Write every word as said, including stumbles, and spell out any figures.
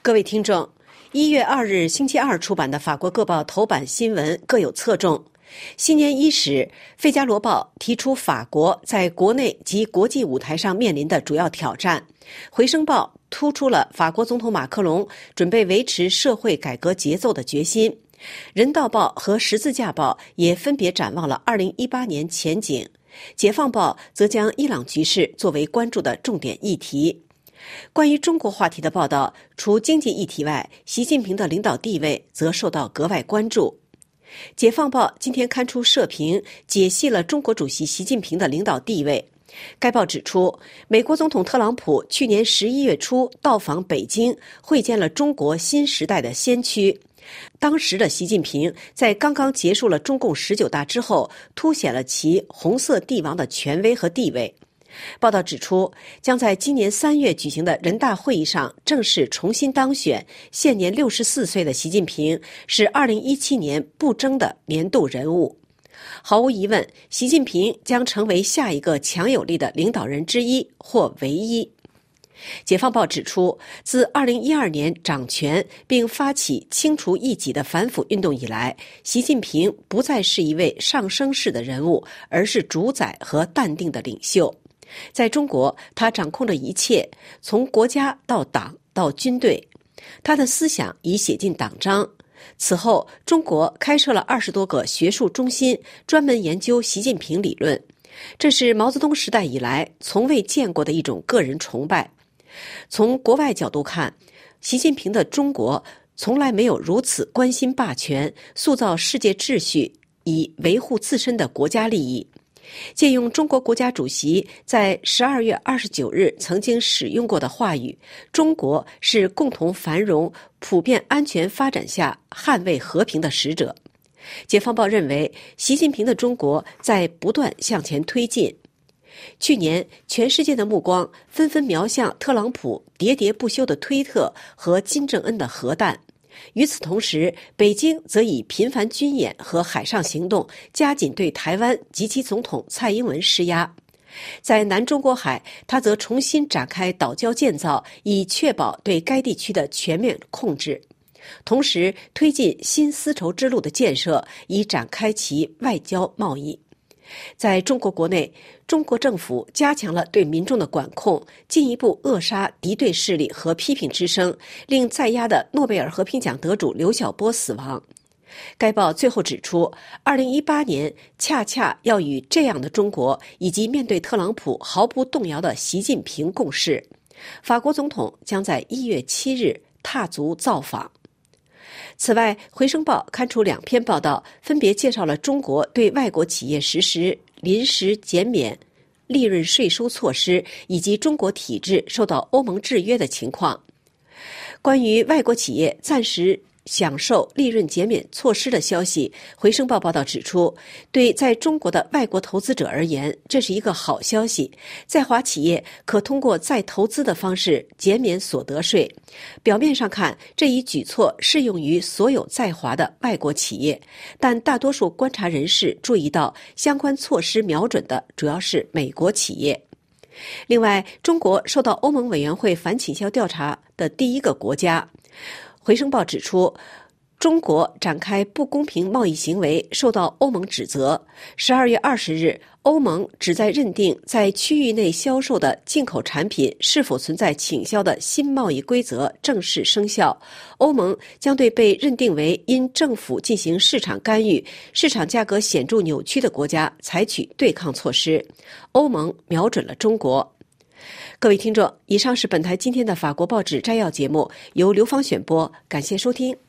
各位听众，一月二日星期二出版的法国各报头版新闻各有侧重。新年伊始，《费加罗报》提出法国在国内及国际舞台上面临的主要挑战，《回声报》突出了法国总统马克龙准备维持社会改革节奏的决心，《人道报》和《十字架报》也分别展望了二零一八年前景，《解放报》则将伊朗局势作为关注的重点议题。关于中国话题的报道，除经济议题外，习近平的领导地位则受到格外关注。解放报今天刊出社评，解析了中国主席习近平的领导地位。该报指出，美国总统特朗普去年十一月初到访北京，会见了中国新时代的先驱。当时的习近平在刚刚结束了中共十九大之后，凸显了其红色帝王的权威和地位。报道指出，将在今年三月举行的人大会议上正式重新当选，现年六十四岁的习近平是二零一七年不争的年度人物。毫无疑问，习近平将成为下一个强有力的领导人之一或唯一。解放报指出，自二零一二年掌权并发起清除异己的反腐运动以来，习近平不再是一位上升式的人物，而是主宰和淡定的领袖。在中国，他掌控着一切，从国家到党到军队，他的思想已写进党章。此后，中国开设了二十多个学术中心，专门研究习近平理论。这是毛泽东时代以来从未见过的一种个人崇拜。从国外角度看，习近平的中国从来没有如此关心霸权，塑造世界秩序，以维护自身的国家利益。借用中国国家主席在十二月二十九日曾经使用过的话语，中国是共同繁荣、普遍安全发展下捍卫和平的使者。解放报认为，习近平的中国在不断向前推进。去年，全世界的目光纷纷瞄向特朗普喋喋不休的推特和金正恩的核弹。与此同时，北京则以频繁军演和海上行动加紧对台湾及其总统蔡英文施压。在南中国海，他则重新展开岛礁建造，以确保对该地区的全面控制，同时推进新丝绸之路的建设，以展开其外交贸易。在中国国内，中国政府加强了对民众的管控，进一步扼杀敌对势力和批评之声，令在押的诺贝尔和平奖得主刘晓波死亡。该报最后指出，二零一八年恰恰要与这样的中国以及面对特朗普毫不动摇的习近平共事。法国总统将在一月七日踏足造访。此外，《回声报》刊出两篇报道，分别介绍了中国对外国企业实施临时减免利润税收措施，以及中国体制受到欧盟制约的情况。关于外国企业暂时享受利润减免措施的消息，《回声报》报道指出，对在中国的外国投资者而言，这是一个好消息。在华企业可通过再投资的方式减免所得税。表面上看，这一举措适用于所有在华的外国企业，但大多数观察人士注意到，相关措施瞄准的主要是美国企业。另外，中国受到欧盟委员会反倾销调查的第一个国家。回声报指出，中国展开不公平贸易行为受到欧盟指责。十二月二十日，欧盟旨在认定在区域内销售的进口产品是否存在倾销的新贸易规则正式生效。欧盟将对被认定为因政府进行市场干预、市场价格显著扭曲的国家采取对抗措施。欧盟瞄准了中国。各位听众，以上是本台今天的法国报纸摘要节目，由刘芳选播，感谢收听。